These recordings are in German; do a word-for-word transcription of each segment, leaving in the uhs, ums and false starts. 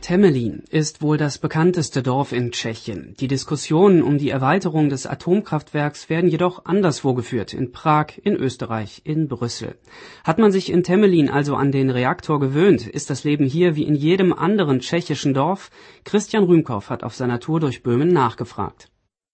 Temelín ist wohl das bekannteste Dorf in Tschechien. Die Diskussionen um die Erweiterung des Atomkraftwerks werden jedoch anderswo geführt, in Prag, in Österreich, in Brüssel. Hat man sich in Temelín also an den Reaktor gewöhnt, ist das Leben hier wie in jedem anderen tschechischen Dorf? Christian Rühmkow hat auf seiner Tour durch Böhmen nachgefragt.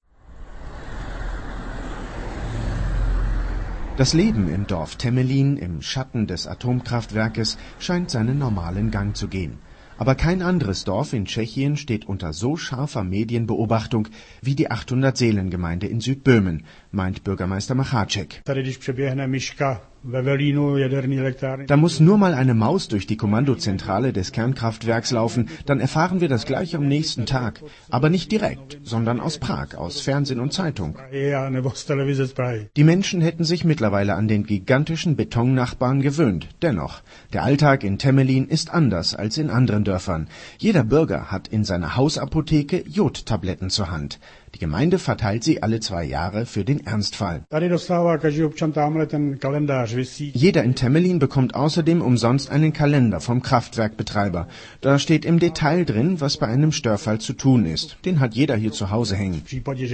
Das Leben im Dorf Temelín im Schatten des Atomkraftwerkes scheint seinen normalen Gang zu gehen. Aber kein anderes Dorf in Tschechien steht unter so scharfer Medienbeobachtung wie die achthundert-Seelen-Gemeinde in Südböhmen, meint Bürgermeister Macháček. Da muss nur mal eine Maus durch die Kommandozentrale des Kernkraftwerks laufen, dann erfahren wir das gleich am nächsten Tag. Aber nicht direkt, sondern aus Prag, aus Fernsehen und Zeitung. Die Menschen hätten sich mittlerweile an den gigantischen Betonnachbarn gewöhnt. Dennoch, der Alltag in Temelín ist anders als in anderen Dörfern. Jeder Bürger hat in seiner Hausapotheke Jodtabletten zur Hand. Die Gemeinde verteilt sie alle zwei Jahre für den Ernstfall. Jeder in Temelín bekommt außerdem umsonst einen Kalender vom Kraftwerkbetreiber. Da steht im Detail drin, was bei einem Störfall zu tun ist. Den hat jeder hier zu Hause hängen.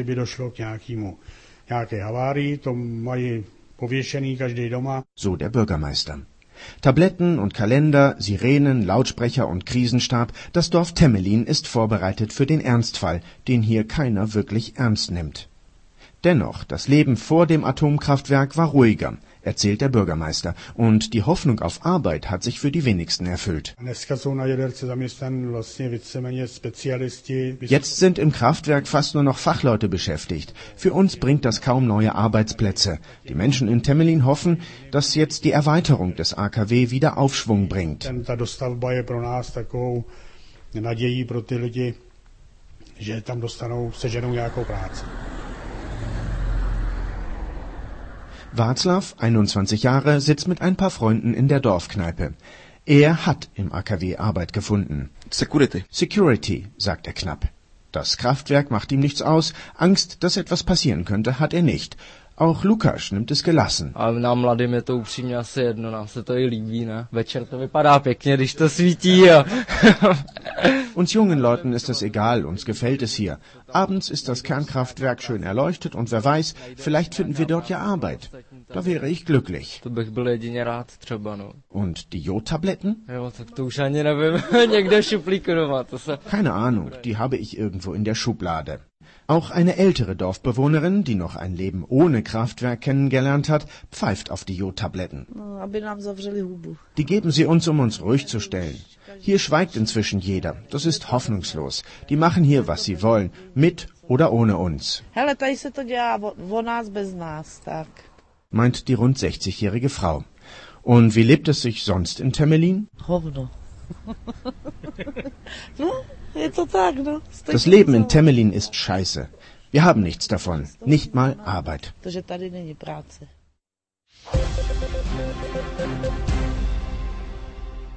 So der Bürgermeister. Tabletten und Kalender, Sirenen, Lautsprecher und Krisenstab, das Dorf Temelín ist vorbereitet für den Ernstfall, den hier keiner wirklich ernst nimmt. Dennoch, das Leben vor dem Atomkraftwerk war ruhiger, erzählt der Bürgermeister, und die Hoffnung auf Arbeit hat sich für die wenigsten erfüllt. Jetzt sind im Kraftwerk fast nur noch Fachleute beschäftigt. Für uns bringt das kaum neue Arbeitsplätze. Die Menschen in Temelín hoffen, dass jetzt die Erweiterung des A K W wieder Aufschwung bringt. Václav, einundzwanzig Jahre, sitzt mit ein paar Freunden in der Dorfkneipe. Er hat im A K W Arbeit gefunden. Security. Security, sagt er knapp. Das Kraftwerk macht ihm nichts aus. Angst, dass etwas passieren könnte, hat er nicht. Auch Lukáš nimmt es gelassen. Nám mladým je to upřímně asi jedno, nám se to i líbí, ne? Večer to vypadá pěkně, když to svítí. Uns jungen Leuten ist es egal, uns gefällt es hier. Abends ist das Kernkraftwerk schön erleuchtet und wer weiß, vielleicht finden wir dort ja Arbeit. Da wäre ich glücklich. To bych byl jedině rád třeba, no. Und die Jodtabletten? Jo, tak to už ani nevím, někde v šuplíku doma, to se... Keine Ahnung, die habe ich irgendwo in der Schublade. Auch eine ältere Dorfbewohnerin, die noch ein Leben ohne Kraftwerk kennengelernt hat, pfeift auf die Jodtabletten. Die geben sie uns, um uns ruhig zu stellen. Hier schweigt inzwischen jeder. Das ist hoffnungslos. Die machen hier, was sie wollen, mit oder ohne uns. Meint die rund sechzigjährige Frau. Und wie lebt es sich sonst in Temelín? Das Leben in Temelín ist scheiße. Wir haben nichts davon, nicht mal Arbeit.